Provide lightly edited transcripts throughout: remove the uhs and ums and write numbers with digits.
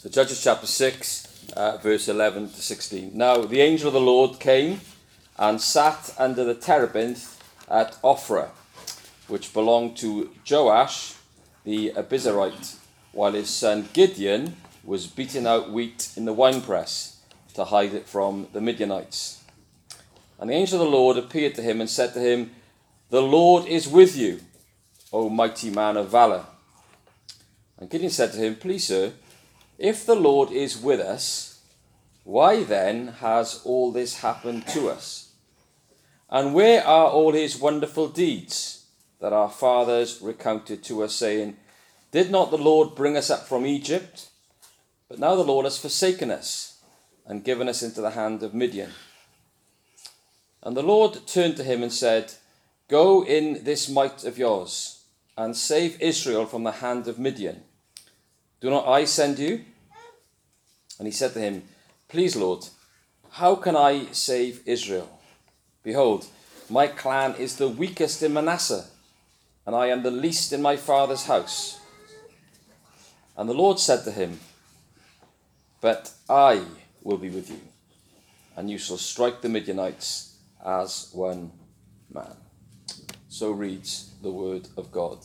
So Judges chapter 6, verse 11 to 16. Now the angel of the Lord came and sat under the terebinth at Ophrah, which belonged to Joash the Abiezrite, while his son Gideon was beating out wheat in the winepress to hide it from the Midianites. And the angel of the Lord appeared to him and said to him, "The Lord is with you, O mighty man of valor." And Gideon said to him, "Please, sir, if the Lord is with us, why then has all this happened to us? And where are all his wonderful deeds that our fathers recounted to us, saying, Did not the Lord bring us up from Egypt? But now the Lord has forsaken us and given us into the hand of Midian." And the Lord turned to him and said, "Go in this might of yours and save Israel from the hand of Midian. Do not I send you?" And he said to him, "Please, Lord, how can I save Israel? Behold, my clan is the weakest in Manasseh, and I am the least in my father's house." And the Lord said to him, "But I will be with you, and you shall strike the Midianites as one man." So reads the word of God.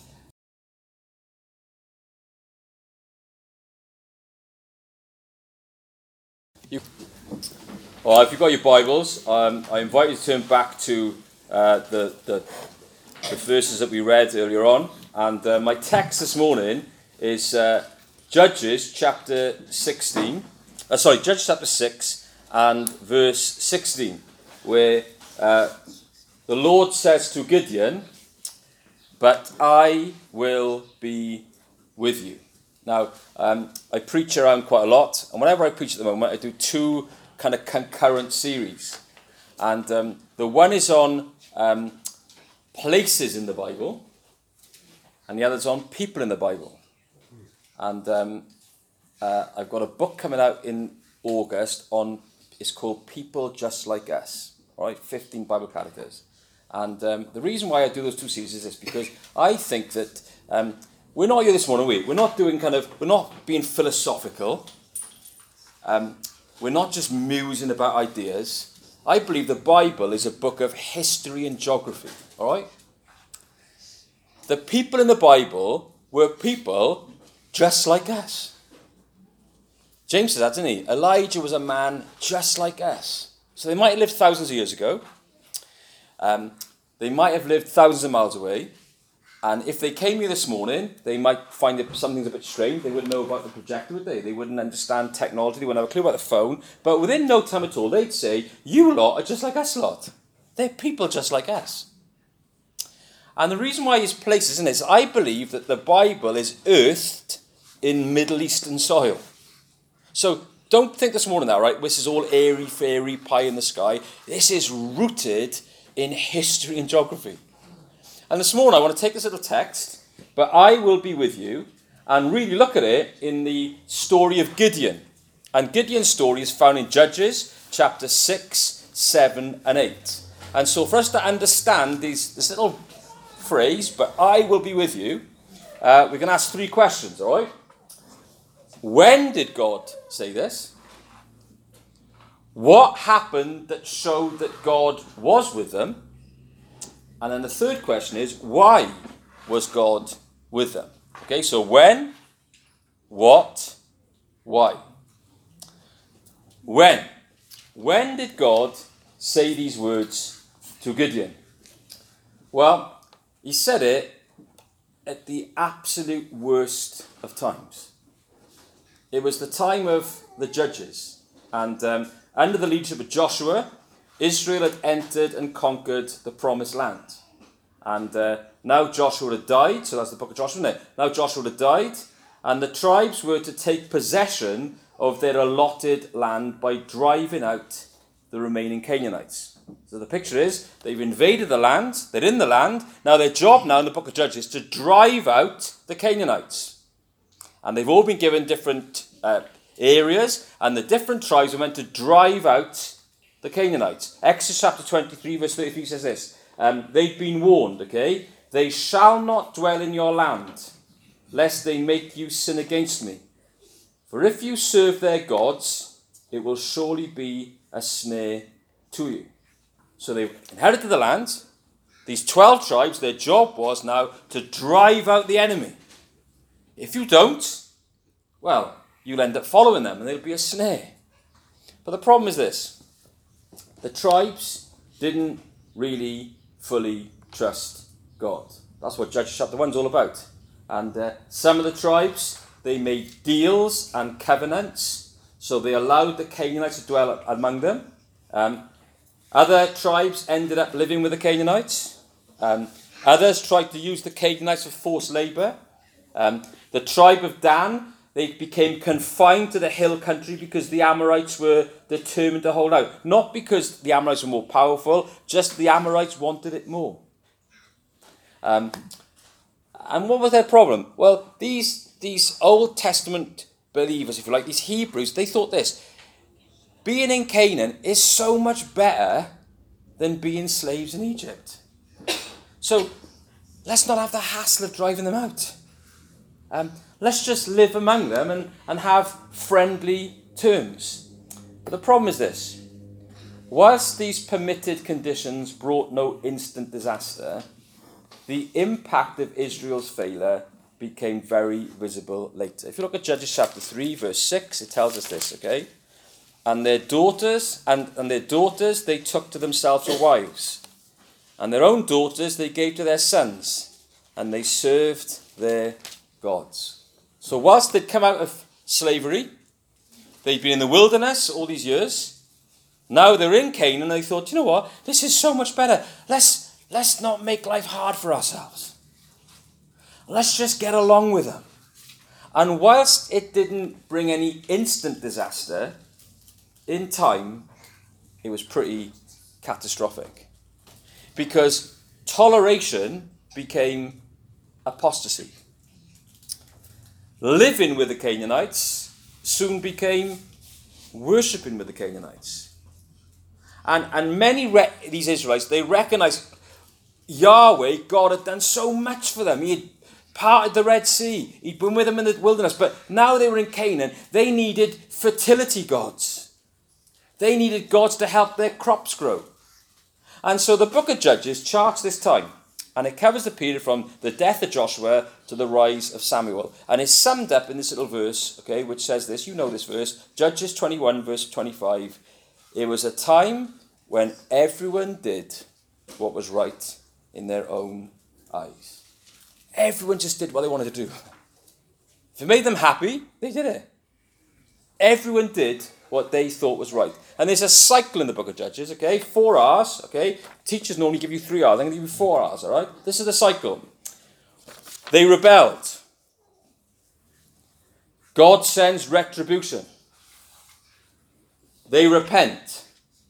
If you've got your Bibles, I invite you to turn back to the verses that we read earlier on. And my text this morning is Judges chapter 6 and verse 16, where the Lord says to Gideon, "But I will be with you." Now, I preach around quite a lot, and whenever I preach at the moment, I do two kind of concurrent series. And the one is on places in the Bible, and the other is on people in the Bible. And I've got a book coming out in August it's called People Just Like Us, all right, 15 Bible characters. And the reason why I do those two series is this, because I think that we're not here this morning, we're not we're not being philosophical. We're not just musing about ideas. I believe the Bible is a book of history and geography, all right? The people in the Bible were people just like us. James says that, didn't he? Elijah was a man just like us. So they might have lived thousands of years ago. They might have lived thousands of miles away. And if they came here this morning, they might find that something's a bit strange. They wouldn't know about the projector, would they? They wouldn't understand technology. They wouldn't have a clue about the phone. But within no time at all, they'd say, "You lot are just like us lot. They're people just like us." And the reason why it's places in this, I believe that the Bible is earthed in Middle Eastern soil. So don't think this morning that, right? This is all airy-fairy, pie in the sky. This is rooted in history and geography. And this morning I want to take this little text, "But I will be with you," and really look at it in the story of Gideon. And Gideon's story is found in Judges chapter 6, 7 and 8. And so for us to understand this little phrase, "But I will be with you," we can ask three questions, all right? When did God say this? What happened that showed that God was with them? And then the third question is, why was God with them? Okay, so when, what, why? When? When did God say these words to Gideon? Well, he said it at the absolute worst of times. It was the time of the Judges, and under the leadership of Joshua, Israel had entered and conquered the promised land. And now Joshua had died, so that's the book of Joshua, isn't it? Now Joshua had died, and the tribes were to take possession of their allotted land by driving out the remaining Canaanites. So the picture is, they've invaded the land, they're in the land, now their job now in the book of Judges is to drive out the Canaanites. And they've all been given different areas, and the different tribes are meant to drive out the Canaanites. Exodus chapter 23 verse 33 says this, they've been warned, okay? "They shall not dwell in your land, lest they make you sin against me. For if you serve their gods, it will surely be a snare to you. So they inherited the land. These 12 tribes, their job was now to drive out the enemy. If you don't, well, you'll end up following them and there'll be a snare. But the problem is this. The tribes didn't really fully trust God. That's what Judges chapter 1 is all about. And some of the tribes, they made deals and covenants. So they allowed the Canaanites to dwell among them. Other tribes ended up living with the Canaanites. Others tried to use the Canaanites for forced labour. The tribe of Dan, they became confined to the hill country because the Amorites were determined to hold out. Not because the Amorites were more powerful, just the Amorites wanted it more. And what was their problem? Well, these Old Testament believers, if you like, these Hebrews, they thought this: being in Canaan is so much better than being slaves in Egypt. So let's not have the hassle of driving them out. Let's just live among them and have friendly terms. But the problem is this: whilst these permitted conditions brought no instant disaster, the impact of Israel's failure became very visible later. If you look at Judges chapter 3, verse 6, it tells us this, okay? And their daughters, they took to themselves wives, and their own daughters they gave to their sons, and they served their gods. So whilst they'd come out of slavery, they'd been in the wilderness all these years, now they're in Canaan, and they thought, you know what, this is so much better. Let's not make life hard for ourselves. Let's just get along with them. And whilst it didn't bring any instant disaster, in time, it was pretty catastrophic. Because toleration became apostasy. Living with the Canaanites soon became worshipping with the Canaanites. And many these Israelites, they recognized Yahweh, God, had done so much for them. He had parted the Red Sea. He'd been with them in the wilderness. But now they were in Canaan, they needed fertility gods. They needed gods to help their crops grow. And so the book of Judges charts this time. And it covers the period from the death of Joshua to the rise of Samuel. And it's summed up in this little verse, okay, which says this. You know this verse. Judges 21, verse 25. It was a time when everyone did what was right in their own eyes. Everyone just did what they wanted to do. If it made them happy, they did it. Everyone did what they thought was right. And there's a cycle in the book of Judges, okay? 4 hours, okay? Teachers normally give you 3 hours. I'm going to give you 4 hours, all right? This is the cycle. They rebelled. God sends retribution. They repent.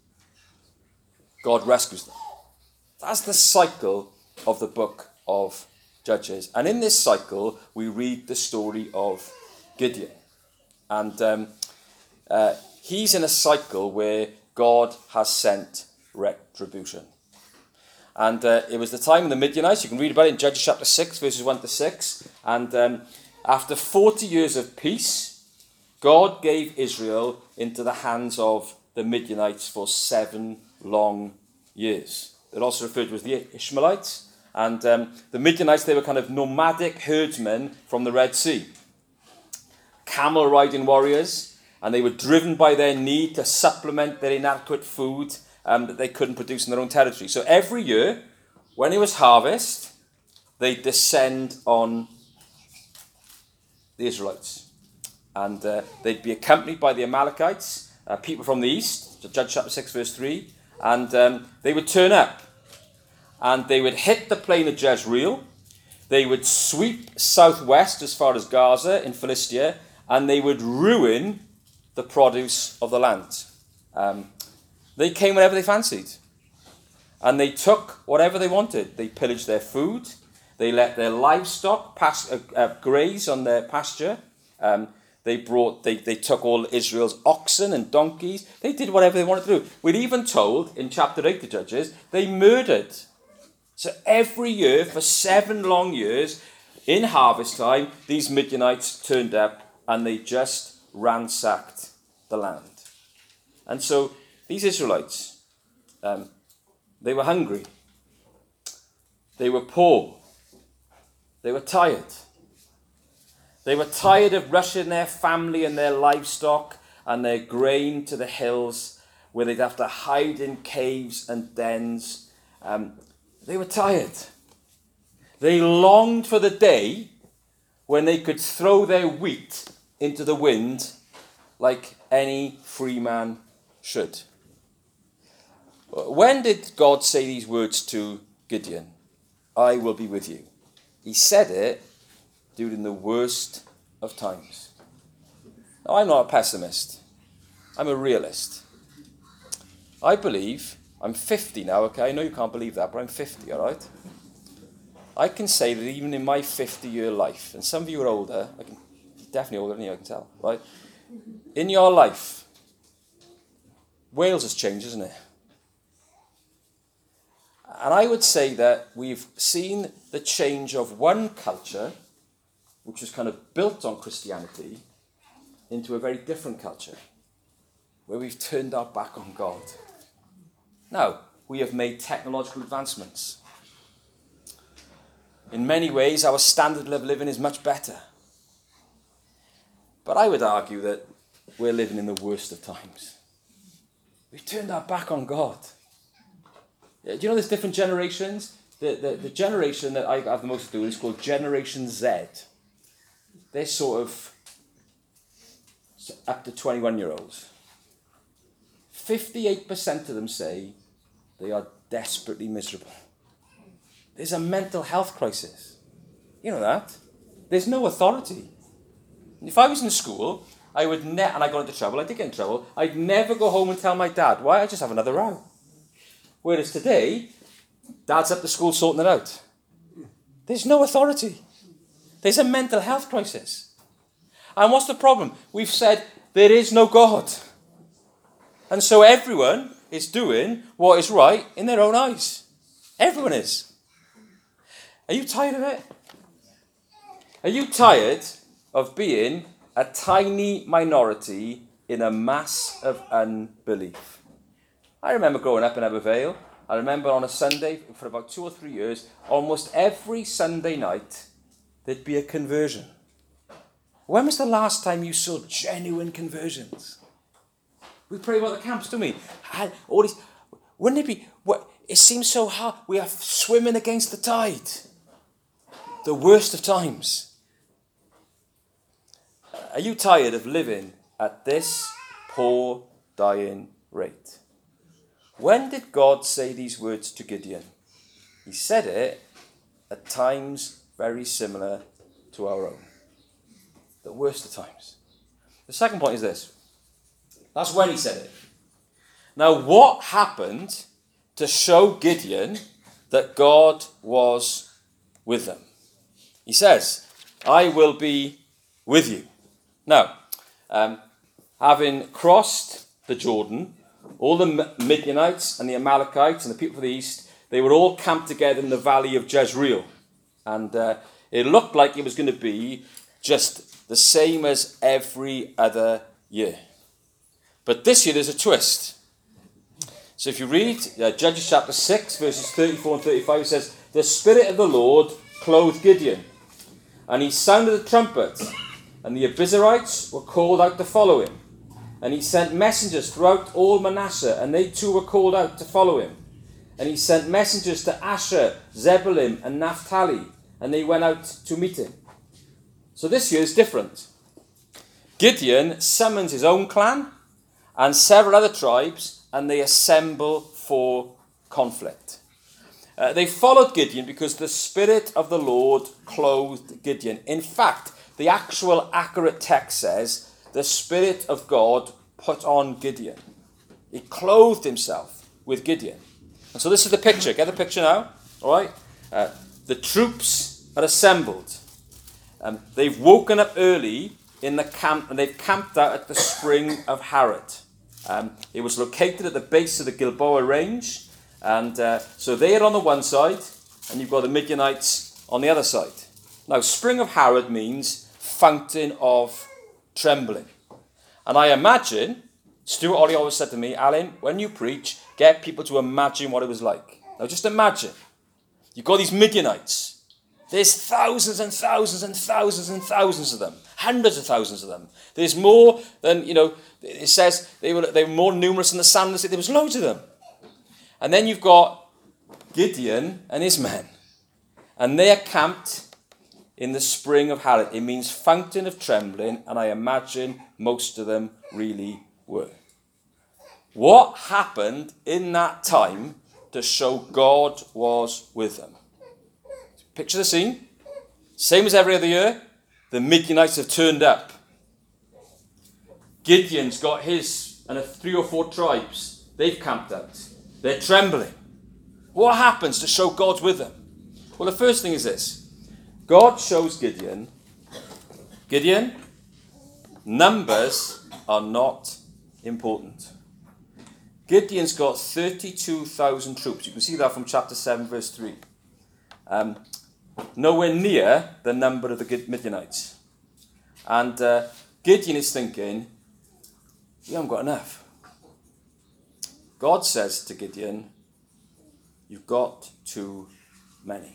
God rescues them. That's the cycle of the book of Judges. And in this cycle, we read the story of Gideon. And he's in a cycle where God has sent retribution. And it was the time of the Midianites. You can read about it in Judges chapter 6, verses 1 to 6. And after 40 years of peace, God gave Israel into the hands of the Midianites for 7 long years. They're also referred to as the Ishmaelites. And the Midianites, they were kind of nomadic herdsmen from the Red Sea. Camel riding warriors. And they were driven by their need to supplement their inadequate food that they couldn't produce in their own territory. So every year, when it was harvest, they'd descend on the Israelites. And they'd be accompanied by the Amalekites, people from the east, so Judges chapter 6, verse 3. And they would turn up. And they would hit the plain of Jezreel. They would sweep southwest as far as Gaza in Philistia. And they would ruin the produce of the land. They came whenever they fancied. And they took whatever they wanted. They pillaged their food. They let their livestock graze on their pasture. They took all Israel's oxen and donkeys. They did whatever they wanted to do. We're even told in chapter 8 of Judges, they murdered. So every year for 7 long years, in harvest time, these Midianites turned up and they just ransacked the land. And so these Israelites, they were hungry. They were poor. They were tired. They were tired of rushing their family and their livestock and their grain to the hills where they'd have to hide in caves and dens. They were tired. They longed for the day when they could throw their wheat into the wind like any free man should. When did God say these words to Gideon? I will be with you. He said it during the worst of times. Now, I'm not a pessimist. I'm a realist. I believe, I'm 50 now, okay? I know you can't believe that, but I'm 50, all right? I can say that even in my 50-year life, and some of you are older, definitely older than you, I can tell, right? In your life, Wales has changed, isn't it? And I would say that we've seen the change of one culture, which was kind of built on Christianity, into a very different culture, where we've turned our back on God. Now, we have made technological advancements. In many ways, our standard of living is much better. But I would argue that we're living in the worst of times. We've turned our back on God. Do you know there's different generations? The generation that I have the most to do with is called Generation Z. They're sort of up to 21-year-olds. 58% of them say they are desperately miserable. There's a mental health crisis. You know that? There's no authority. If I was in school, I would and I got into trouble, I did get in trouble, I'd never go home and tell my dad. Why? I'd just have another row. Whereas today, dad's up to school sorting it out. There's no authority. There's a mental health crisis. And what's the problem? We've said there is no God. And so everyone is doing what is right in their own eyes. Everyone is. Are you tired of it? Are you tired of being a tiny minority in a mass of unbelief? I remember growing up in Abervale. I remember on a Sunday, for about 2 or 3 years, almost every Sunday night, there'd be a conversion. When was the last time you saw genuine conversions? We pray about the camps, don't we? All these, wouldn't it be? It seems so hard. We are swimming against the tide. The worst of times. Are you tired of living at this poor, dying rate? When did God say these words to Gideon? He said it at times very similar to our own. The worst of times. The second point is this. That's when he said it. Now, what happened to show Gideon that God was with them? He says, I will be with you. Now, having crossed the Jordan, all the Midianites and the Amalekites and the people of the east, they were all camped together in the valley of Jezreel. And it looked like it was going to be just the same as every other year. But this year there's a twist. So if you read Judges chapter 6, verses 34 and 35, it says, the Spirit of the Lord clothed Gideon, and he sounded the trumpet, and the Abiezrites were called out to follow him. And he sent messengers throughout all Manasseh, and they too were called out to follow him. And he sent messengers to Asher, Zebulun, and Naphtali, and they went out to meet him. So this year is different. Gideon summons his own clan and several other tribes, and they assemble for conflict. They followed Gideon because the Spirit of the Lord clothed Gideon. In fact, the actual accurate text says, the Spirit of God put on Gideon. He clothed himself with Gideon. And so this is the picture. Get the picture now. All right. The troops are assembled. They've woken up early in the camp, and they've camped out at the spring of Harod. It was located at the base of the Gilboa range. And so they are on the one side, and you've got the Midianites on the other side. Now, spring of Harod means fountain of trembling. And I imagine, Stuart Ollie always said to me, Alan, when you preach, get people to imagine what it was like. Now just imagine, you've got these Midianites. There's thousands and thousands and thousands and thousands of them. Hundreds of thousands of them. There's more than, it says they were more numerous than the sand. There was loads of them. And then you've got Gideon and his men. And they are camped in the spring of Harod. It means fountain of trembling, and I imagine most of them really were. What happened in that time to show God was with them? Picture the scene. Same as every other year, the Midianites have turned up. Gideon's got his and 3 or 4 tribes. They've camped out. They're trembling. What happens to show God's with them? Well, the first thing is this. God shows Gideon, numbers are not important. Gideon's got 32,000 troops. You can see that from chapter 7, verse 3. Nowhere near the number of the Midianites. And Gideon is thinking, we haven't got enough. God says to Gideon, you've got too many.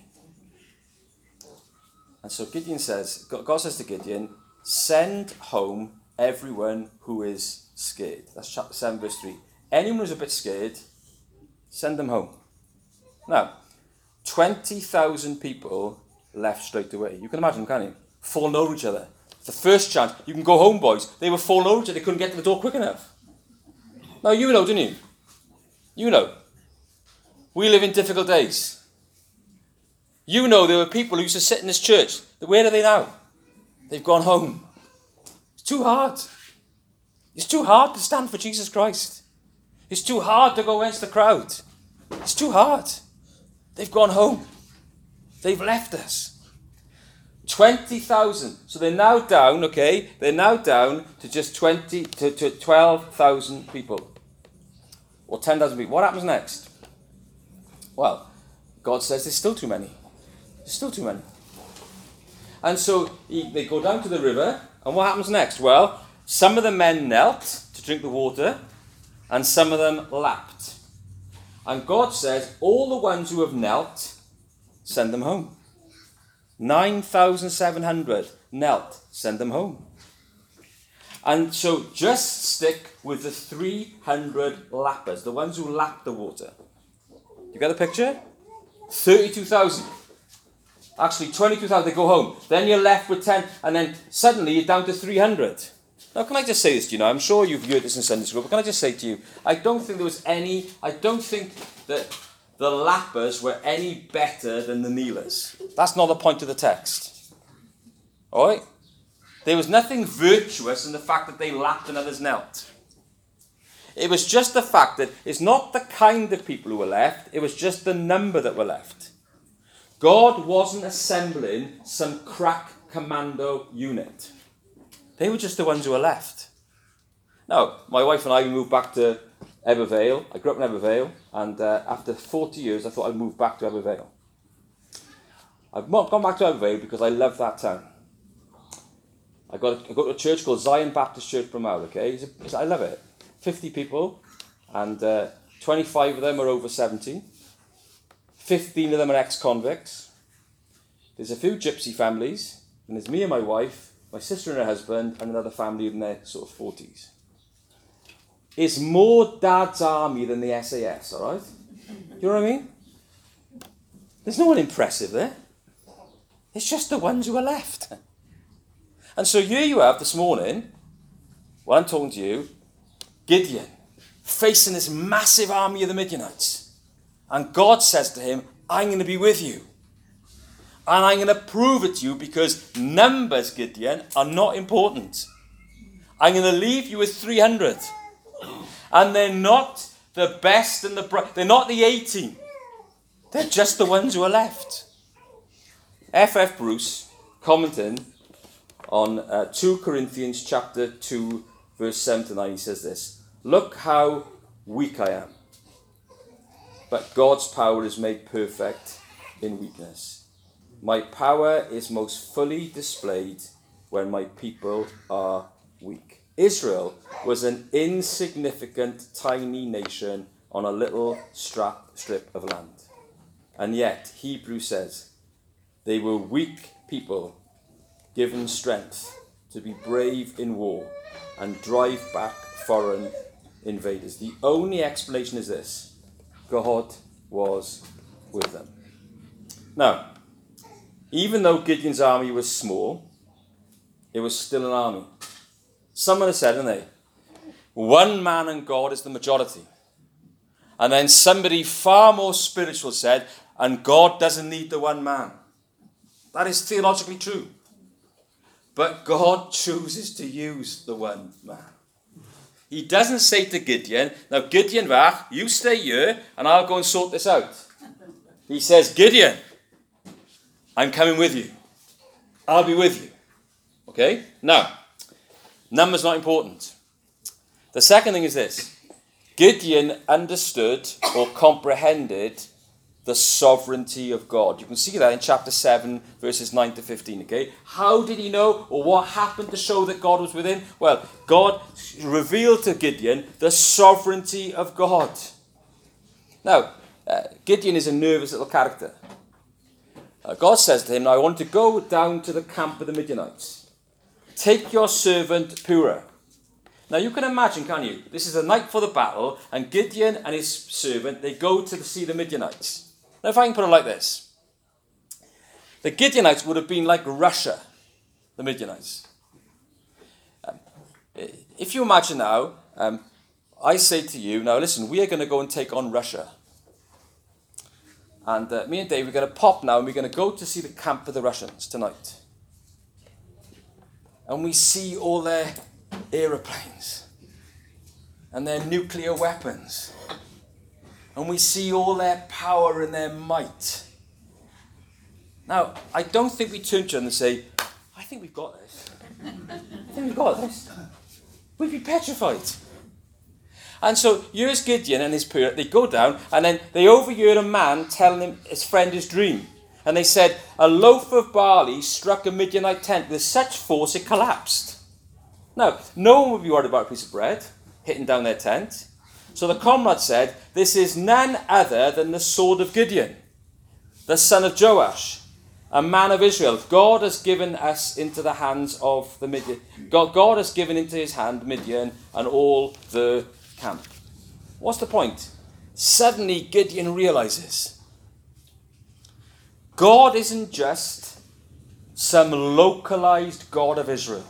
And so Gideon says, God says to Gideon, send home everyone who is scared. That's chapter 7, verse 3. Anyone who's a bit scared, send them home. Now, 20,000 people left straight away. You can imagine, can't you? Falling over each other. The first chance, you can go home, boys. They were falling over each other. They couldn't get to the door quick enough. Now, you know, didn't you? You know. We live in difficult days. You know there were people who used to sit in this church. Where are they now? They've gone home. It's too hard. It's too hard to stand for Jesus Christ. It's too hard to go against the crowd. It's too hard. They've gone home. They've left us. 20,000. So they're now down, okay? They're now down to just 12,000 people. Or 10,000 people. What happens next? Well, God says there's still too many. There's still too many. And so they go down to the river, and what happens next? Well, some of the men knelt to drink the water, and some of them lapped. And God says, all the ones who have knelt, send them home. 9,700 knelt, send them home. And so just stick with the 300 lappers, the ones who lapped the water. You get the picture? 32,000. Actually, 22,000, they go home. Then you're left with 10, and then suddenly you're down to 300. Now, can I just say this to you now? I'm sure you've heard this in Sunday school, but can I just say to you, I don't think that the lappers were any better than the kneelers. That's not the point of the text. All right? There was nothing virtuous in the fact that they lapped and others knelt. It was just the fact that it's not the kind of people who were left, it was just the number that were left. God wasn't assembling some crack commando unit. They were just the ones who were left. Now, my wife and I moved back to Ebervale. I grew up in Ebervale, and after 40 years, I thought I'd move back to Ebervale. I've gone back to Ebervale because I love that town. I go to a church called Zion Baptist Church Bramall, okay? I love it. 50 people, and 25 of them are over 70. 15 of them are ex-convicts. There's a few gypsy families, and there's me and my wife, my sister and her husband, and another family in their sort of 40s. It's more Dad's army than the SAS, all right? You know what I mean? There's no one impressive there. It's just the ones who are left. And so here you have this morning, while I'm talking to you, Gideon facing this massive army of the Midianites. And God says to him, I'm going to be with you. And I'm going to prove it to you because numbers, Gideon, are not important. I'm going to leave you with 300. And they're not the best and the bright. They're not the 18. They're just the ones who are left. F.F. Bruce, commenting on 2 Corinthians chapter 2, verse 7 to 9, he says this. Look how weak I am. But God's power is made perfect in weakness. My power is most fully displayed when my people are weak. Israel was an insignificant, tiny nation on a little strip of land. And yet, Hebrews says, they were weak people given strength to be brave in war and drive back foreign invaders. The only explanation is this: God was with them. Now, even though Gideon's army was small, it was still an army. Someone has said, didn't they? One man and God is the majority. And then somebody far more spiritual said, and God doesn't need the one man. That is theologically true. But God chooses to use the one man. He doesn't say to Gideon, now Gideon, you stay here and I'll go and sort this out. He says, Gideon, I'm coming with you. I'll be with you. Okay? Now, numbers not important. The second thing is this. Gideon understood or comprehended the sovereignty of God. You can see that in chapter 7, verses 9 to 15, okay? How did he know, or what happened to show that God was with him? Well, God revealed to Gideon the sovereignty of God. Now, Gideon is a nervous little character. God says to him, now I want to go down to the camp of the Midianites. Take your servant Purah. Now you can imagine, can't you? This is the night for the battle, and Gideon and his servant, they go to see the Midianites. Now if I can put it like this. The Gideonites would have been like Russia, the Midianites. If you imagine now, I say to you, now listen, we are going to go and take on Russia. And me and Dave, we're going to pop now, and we're going to go to see the camp of the Russians tonight. And we see all their aeroplanes and their nuclear weapons, and we see all their power and their might. Now, I don't think we turn to them and say, I think we've got this. I think we've got this. We'd be petrified. And so here's Gideon and his parent. They go down, and then they overhear a man telling him his friend his dream. And they said, a loaf of barley struck a Midianite tent with such force it collapsed. Now, no one would be worried about a piece of bread hitting down their tent. So the comrade said, this is none other than the sword of Gideon, the son of Joash, a man of Israel. God has given us into the hands of the Midian. God has given into his hand Midian and all the camp. What's the point? Suddenly Gideon realizes God isn't just some localized God of Israel.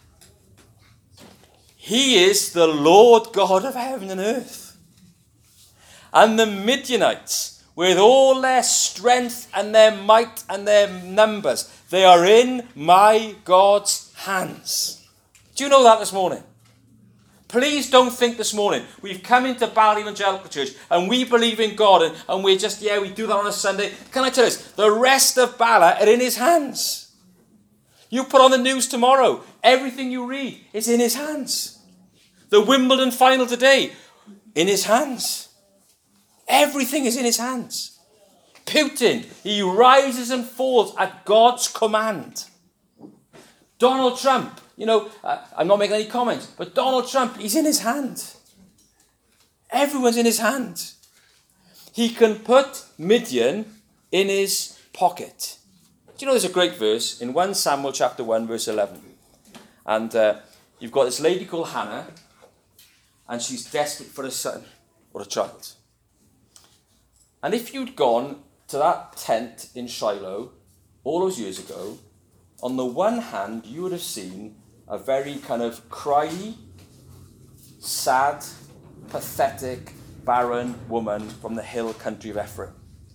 He is the Lord God of heaven and earth. And the Midianites, with all their strength and their might and their numbers, they are in my God's hands. Do you know that this morning? Please don't think this morning, we've come into Bally Evangelical Church and we believe in God and we're just, we do that on a Sunday. Can I tell you this? The rest of Bala are in his hands. You put on the news tomorrow, everything you read is in his hands. The Wimbledon final today, in his hands. Everything is in his hands. Putin, he rises and falls at God's command. Donald Trump, I'm not making any comments, but Donald Trump, he's in his hand. Everyone's in his hand. He can put Midian in his pocket. Do you know there's a great verse in 1 Samuel chapter 1, verse 11. And you've got this lady called Hannah, and she's desperate for a son or a child. And if you'd gone to that tent in Shiloh all those years ago, on the one hand, you would have seen a very kind of cryy, sad, pathetic, barren woman from the hill country of Ephraim.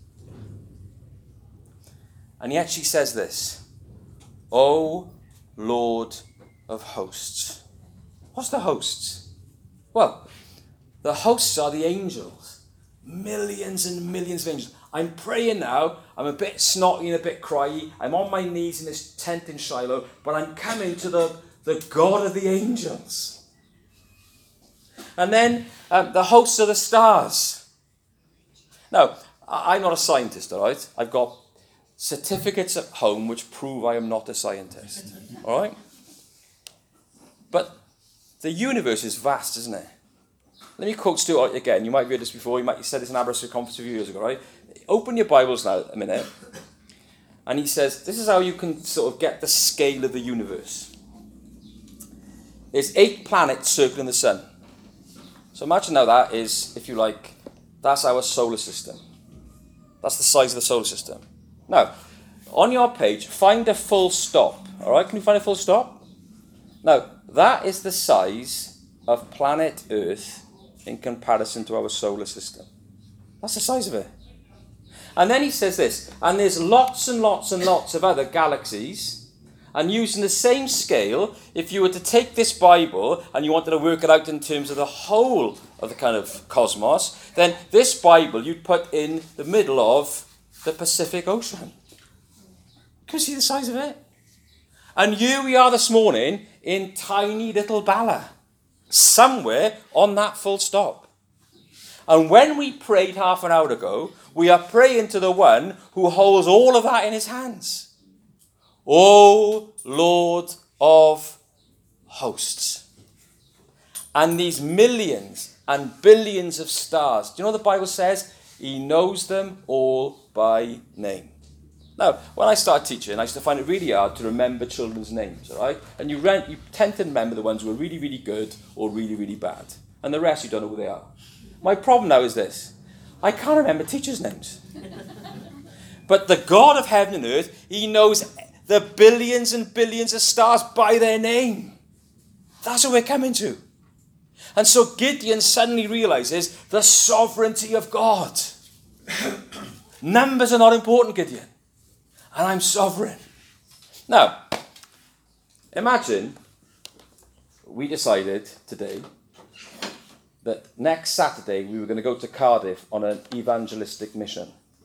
And yet she says this, O Lord of hosts. What's the hosts? Well, the hosts are the angels. Millions and millions of angels. I'm praying now. I'm a bit snotty and a bit cryy. I'm on my knees in this tent in Shiloh, but I'm coming to the God of the angels. And then the hosts are the stars. Now, I'm not a scientist, all right? I've got certificates at home which prove I am not a scientist, all right? But The universe is vast, isn't it? Let me quote Stuart again. You might have heard this before. You said this in Aberystwyth conference a few years ago, right? Open your Bibles now a minute. And he says, this is how you can sort of get the scale of the universe. There's 8 planets circling the sun. So imagine now that is, if you like, that's our solar system. That's the size of the solar system. Now, on your page, find a full stop. All right, can you find a full stop? Now, that is the size of planet Earth in comparison to our solar system. That's the size of it. And then he says this, and there's lots and lots and lots of other galaxies, and using the same scale, if you were to take this Bible and you wanted to work it out in terms of the whole of the kind of cosmos, then this Bible you'd put in the middle of the Pacific Ocean. Can you see the size of it? And here we are this morning in tiny little Bala, somewhere on that full stop. And when we prayed half an hour ago, we are praying to the one who holds all of that in his hands. O Lord of hosts. And these millions and billions of stars. Do you know what the Bible says? He knows them all by name. Now, when I started teaching, I used to find it really hard to remember children's names, all right? And you tend to remember the ones who are really, really good or really, really bad. And the rest, you don't know who they are. My problem now is this. I can't remember teachers' names. But the God of heaven and earth, he knows the billions and billions of stars by their name. That's what we're coming to. And so Gideon suddenly realizes the sovereignty of God. Numbers are not important, Gideon. And I'm sovereign. Now, imagine we decided today that next Saturday we were going to go to Cardiff on an evangelistic mission.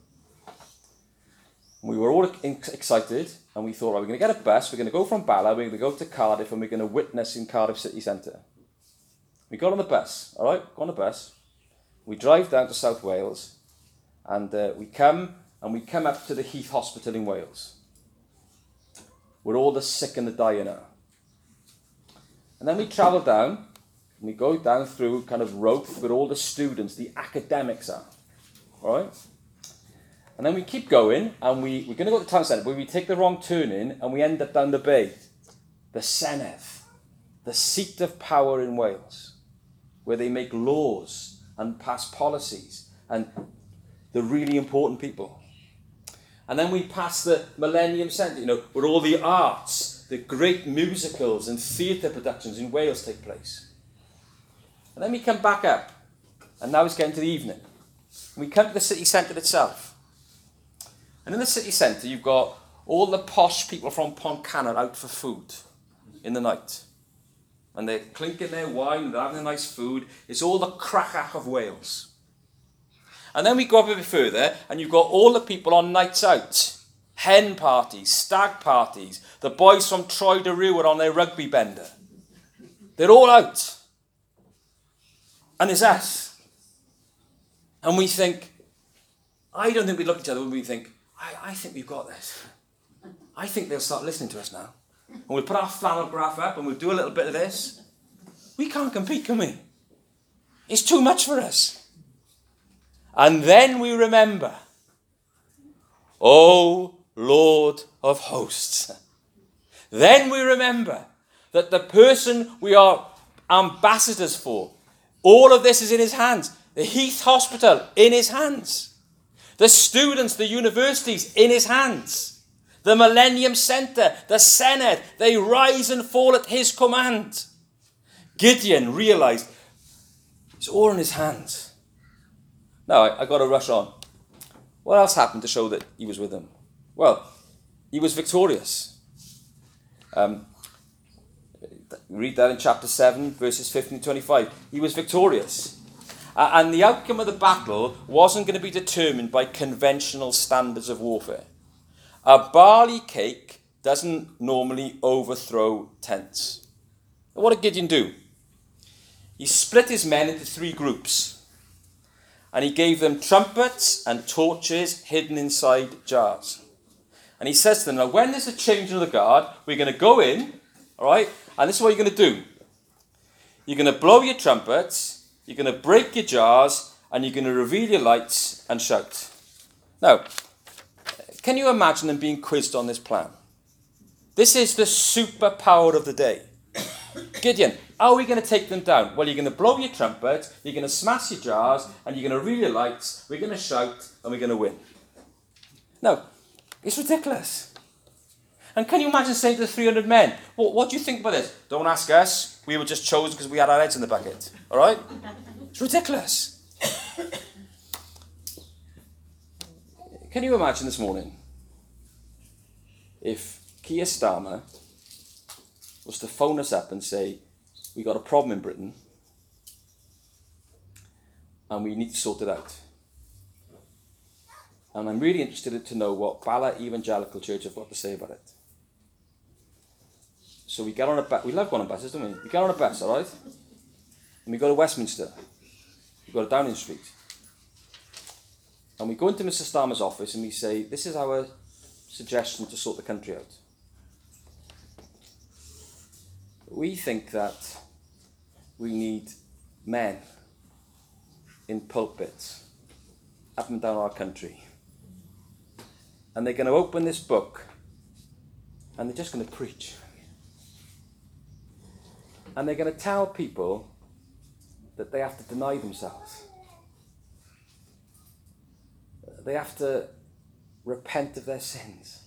We were all excited and we thought, right, we're going to get a bus, we're going to go from Bala, we're going to go to Cardiff and we're going to witness in Cardiff city centre. We got on the bus, all right, go on the bus. We drive down to South Wales and we come up to the Heath Hospital in Wales, where all the sick and the dying are. And then we travel down, and we go down through kind of Roath, where all the students, the academics are. All right? And then we keep going, and we're going to go to the town centre, but we take the wrong turn in, and we end up down the bay. The Senedd, the seat of power in Wales, where they make laws and pass policies, and the really important people. And then we pass the Millennium Centre, where all the arts, the great musicals and theatre productions in Wales take place. And then we come back up, and now it's getting to the evening. And we come to the city centre itself. And in the city centre, you've got all the posh people from Pontcannon out for food in the night. And they're clinking their wine, they're having a nice food. It's all the crack of Wales. And then we go up a bit further, and you've got all the people on nights out. Hen parties, stag parties. The boys from Troy de Rue are on their rugby bender. They're all out. And it's us. And we think, I don't think we look at each other and we think, I think we've got this. I think they'll start listening to us now. And we'll put our flannel graph up and we'll do a little bit of this. We can't compete, can we? It's too much for us. And then we remember, O Lord of hosts. Then we remember that the person we are ambassadors for, all of this is in his hands. The Heath Hospital, in his hands. The students, the universities, in his hands. The Millennium Centre, the Senedd, they rise and fall at his command. Gideon realized it's all in his hands. Now, I got to rush on. What else happened to show that he was with them? Well, he was victorious. Read that in chapter 7, verses 15 to 25. He was victorious. And the outcome of the battle wasn't going to be determined by conventional standards of warfare. A barley cake doesn't normally overthrow tents. What did Gideon do? He split his men into 3 groups. And he gave them trumpets and torches hidden inside jars. And he says to them, now when there's a change of the guard, we're going to go in, all right? And this is what you're going to do. you're going to blow your trumpets, you're going to break your jars, and you're going to reveal your lights and shout. Now, can you imagine them being quizzed on this plan? This is the superpower of the day. Gideon, how are we going to take them down? Well, you're going to blow your trumpet, you're going to smash your jars, and you're going to reveal your lights, we're going to shout, and we're going to win. No, it's ridiculous. And can you imagine saying to the 300 men, well, what do you think about this? Don't ask us. We were just chosen because we had our heads in the bucket. All right? It's ridiculous. Can you imagine this morning if Keir Starmer was to phone us up and say, we got a problem in Britain and we need to sort it out. And I'm really interested to know what Bala Evangelical Church have got to say about it. So we get on a bus. We love going on buses, don't we? We get on a bus, all right? And we go to Westminster. We go to Downing Street. And we go into Mr. Starmer's office and we say, this is our suggestion to sort the country out. We think that we need men in pulpits up and down our country. And they're going to open this book and they're just going to preach. And they're going to tell people that they have to deny themselves. They have to repent of their sins.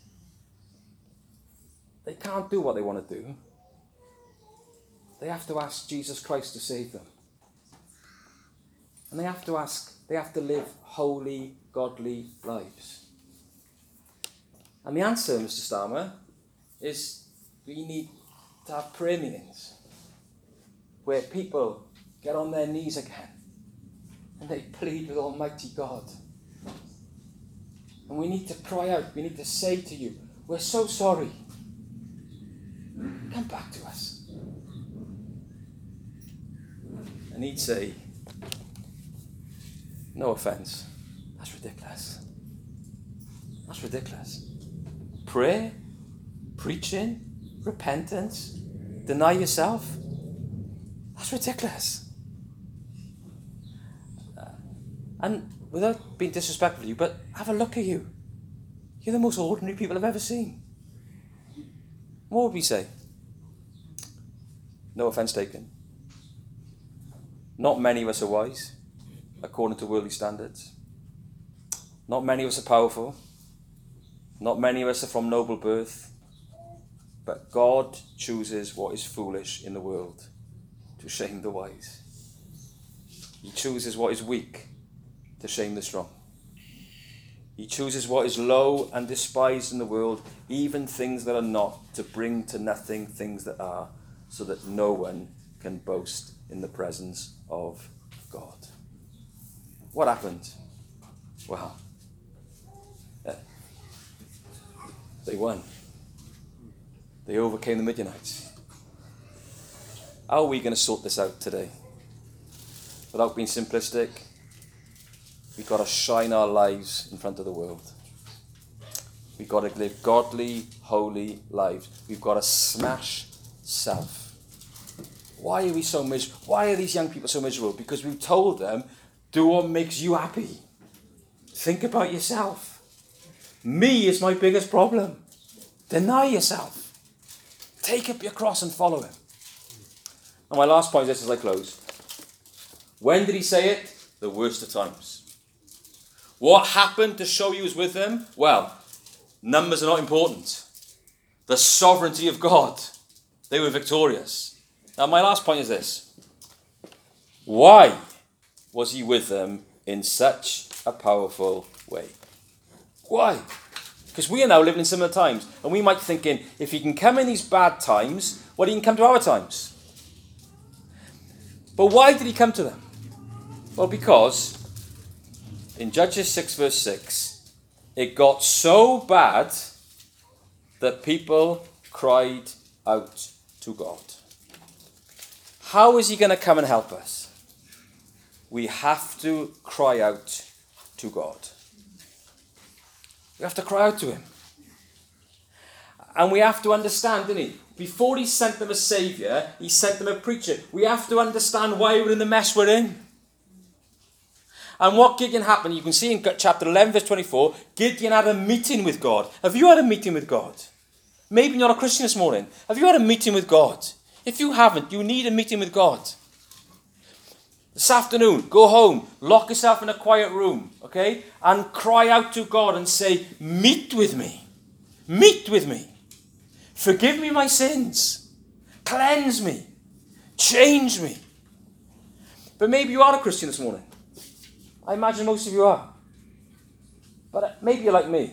They can't do what they want to do. They have to ask Jesus Christ to save them. And they have to live holy, godly lives. And the answer, Mr. Starmer, is we need to have prayer meetings where people get on their knees again and they plead with Almighty God. And we need to cry out, we need to say to you, we're so sorry. Come back to us. And he'd say, no offense, that's ridiculous. That's ridiculous. Prayer, preaching, repentance, deny yourself. That's ridiculous. And without being disrespectful to you, but have a look at you. You're the most ordinary people I've ever seen. What would we say? No offense taken. Not many of us are wise, according to worldly standards. Not many of us are powerful. Not many of us are from noble birth. But God chooses what is foolish in the world to shame the wise. He chooses what is weak to shame the strong. He chooses what is low and despised in the world, even things that are not, to bring to nothing things that are, so that no one can boast in the presence of God. What happened? Well, they won. They overcame the Midianites. How are we going to sort this out today? Without being simplistic, we've got to shine our lives in front of the world. We've got to live godly, holy lives. We've got to smash self. Why are we so miserable? Why are these young people so miserable? Because we've told them, do what makes you happy. Think about yourself. Me is my biggest problem. Deny yourself. Take up your cross and follow him. And my last point is this as I close. When did he say it? The worst of times. What happened to show he was with them? Well, numbers are not important. The sovereignty of God. They were victorious. Now my last point is this. Why was he with them in such a powerful way? Why? Because we are now living in similar times. And we might be thinking, if he can come in these bad times, well, he can come to our times. But why did he come to them? Well, because in Judges 6 verse 6, it got so bad that people cried out to God. How is he going to come and help us? We have to cry out to God. We have to cry out to him. And we have to understand, don't we? Before he sent them a saviour, he sent them a preacher. We have to understand why we're in the mess we're in. And what Gideon happened, you can see in chapter 11, verse 24, Gideon had a meeting with God. Have you had a meeting with God? Maybe you're not a Christian this morning. Have you had a meeting with God? If you haven't, you need a meeting with God. This afternoon, go home, lock yourself in a quiet room, okay? And cry out to God and say, meet with me. Meet with me. Forgive me my sins. Cleanse me. Change me. But maybe you are a Christian this morning. I imagine most of you are. But maybe you're like me.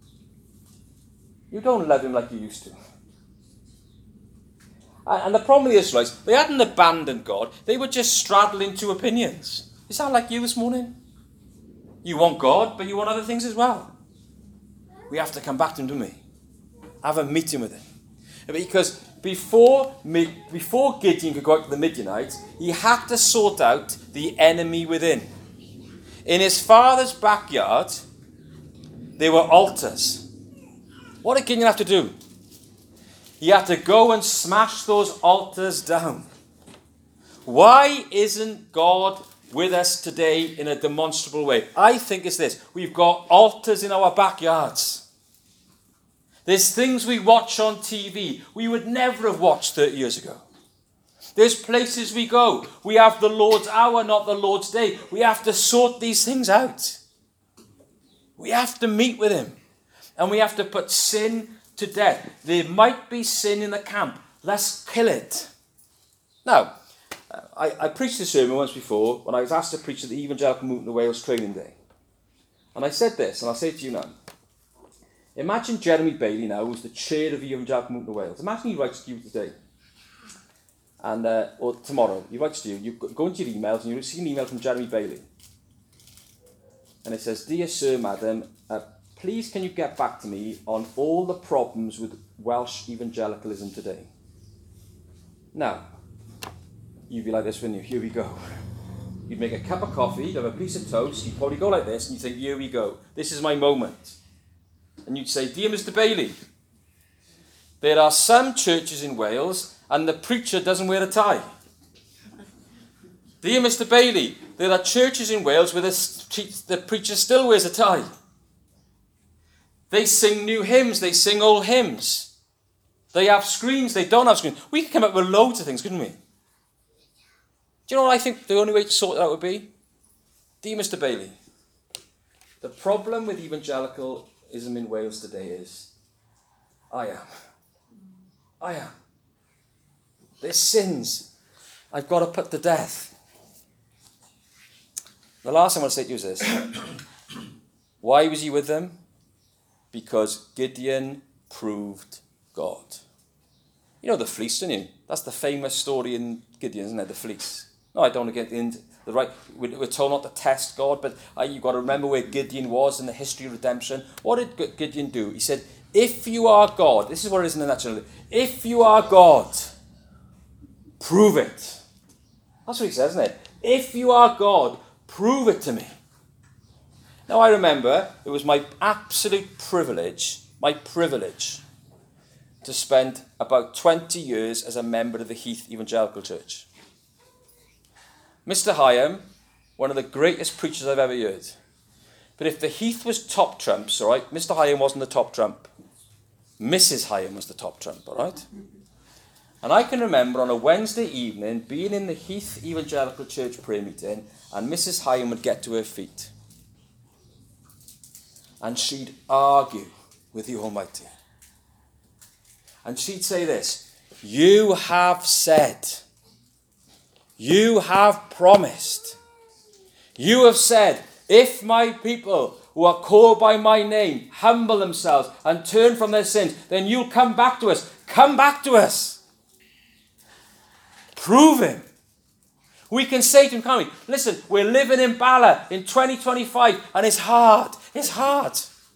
You don't love him like you used to. And the problem with the Israelites, they hadn't abandoned God. They were just straddling two opinions. Is that like you this morning? You want God, but you want other things as well. We have to come back to him, don't we? Have a meeting with him. Because before Gideon could go out to the Midianites, he had to sort out the enemy within. In his father's backyard, there were altars. What did Gideon have to do? He had to go and smash those altars down. Why isn't God with us today in a demonstrable way? I think it's this. We've got altars in our backyards. There's things we watch on TV we would never have watched 30 years ago. There's places we go. We have the Lord's hour, not the Lord's day. We have to sort these things out. We have to meet with him. And we have to put sin to death. There might be sin in the camp. Let's kill it. Now, I preached a sermon once before when I was asked to preach at the Evangelical Movement of Wales Training Day. And I said this, and I'll say it to you now. Imagine Jeremy Bailey now, who's the chair of the Evangelical Movement of Wales. Imagine he writes to you today. And or tomorrow, he writes to you. You go into your emails and you receive an email from Jeremy Bailey. And it says, Dear Sir, Madam, please can you get back to me on all the problems with Welsh evangelicalism today? Now, you'd be like this, wouldn't you? Here we go. You'd make a cup of coffee, you'd have a piece of toast, you'd probably go like this, and you'd think, here we go. This is my moment. And you'd say, Dear Mr. Bailey, there are some churches in Wales and the preacher doesn't wear a tie. Dear Mr. Bailey, there are churches in Wales where the preacher still wears a tie. They sing new hymns, they sing old hymns. They have screens, they don't have screens. We could come up with loads of things, couldn't we? Do you know what I think the only way to sort it out would be? Dear Mr. Bailey, the problem with evangelicalism in Wales today is, I am. There's sins I've got to put to death. The last thing I want to say to you is this. Why was he with them? Because Gideon proved God. You know the fleece, don't you? That's the famous story in Gideon, isn't it? The fleece. No, I don't want to get into the right. We're told not to test God, but you've got to remember where Gideon was in the history of redemption. What did Gideon do? He said, if you are God, this is what it is in the natural. If you are God, prove it. That's what he says, isn't it? If you are God, prove it to me. Now I remember it was my absolute privilege, to spend about 20 years as a member of the Heath Evangelical Church. Mr. Hyam, one of the greatest preachers I've ever heard. But if the Heath was top trumps, all right, Mr. Hyam wasn't the top trump. Mrs. Hyam was the top trump, all right? And I can remember on a Wednesday evening being in the Heath Evangelical Church prayer meeting, and Mrs. Hyam would get to her feet. And she'd argue with the Almighty. And she'd say this, you have said, you have promised, you have said, if my people who are called by my name humble themselves and turn from their sins, then you'll come back to us. Come back to us. Prove him. We can say to him, can't we? Listen, we're living in Bala in 2025 and it's hard. It's hard.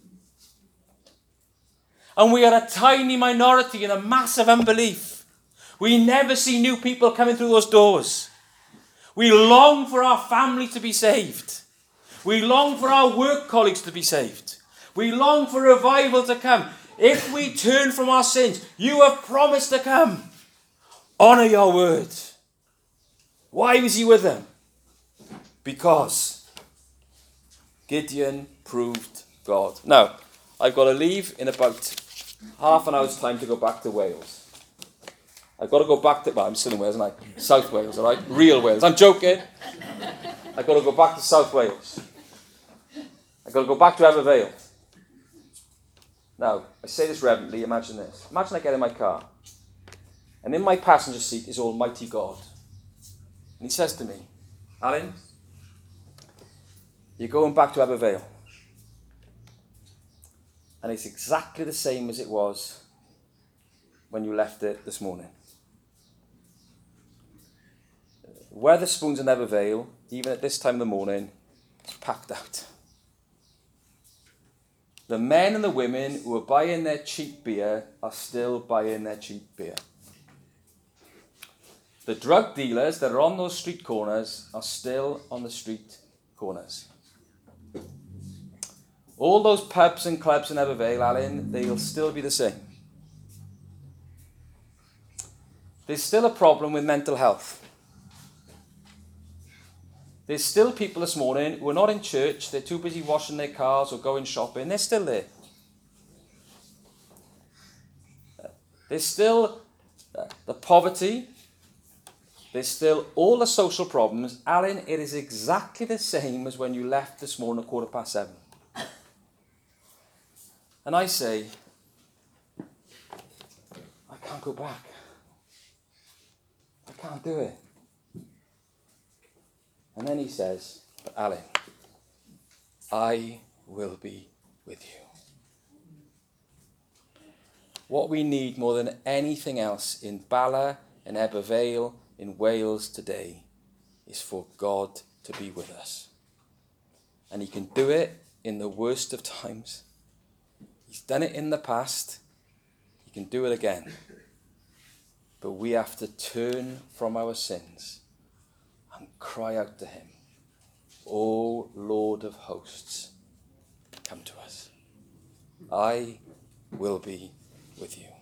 And we are a tiny minority in a massive unbelief. We never see new people coming through those doors. We long for our family to be saved. We long for our work colleagues to be saved. We long for revival to come. If we turn from our sins, you have promised to come. Honour your word. Why was he with them? Because Gideon proved God. Now, I've got to leave in about half an hour's time to go back to Wales. I've got to go back to, well, I'm still in Wales, aren't I? South Wales, all right? Real Wales. I'm joking. I've got to go back to South Wales. I've got to go back to Ebervale. Now, I say this reverently, imagine this. Imagine I get in my car, and in my passenger seat is Almighty God. And he says to me, Alan, you're going back to Ebervale. And it's exactly the same as it was when you left it this morning. Wetherspoons in Ebervale, even at this time of the morning, is packed out. The men and the women who are buying their cheap beer are still buying their cheap beer. The drug dealers that are on those street corners are still on the street corners. All those pubs and clubs in Ebervale, Alan, they'll still be the same. There's still a problem with mental health. There's still people this morning who are not in church, they're too busy washing their cars or going shopping, they're still there. There's still the poverty, there's still all the social problems. Alan, it is exactly the same as when you left this morning at 7:15. And I say, I can't go back. I can't do it. And then he says, but Alan, I will be with you. What we need more than anything else in Bala, in Ebervale, in Wales today is for God to be with us. And he can do it in the worst of times. He's done it in the past. He can do it again. But we have to turn from our sins and cry out to him, O Lord of hosts, come to us. I will be with you.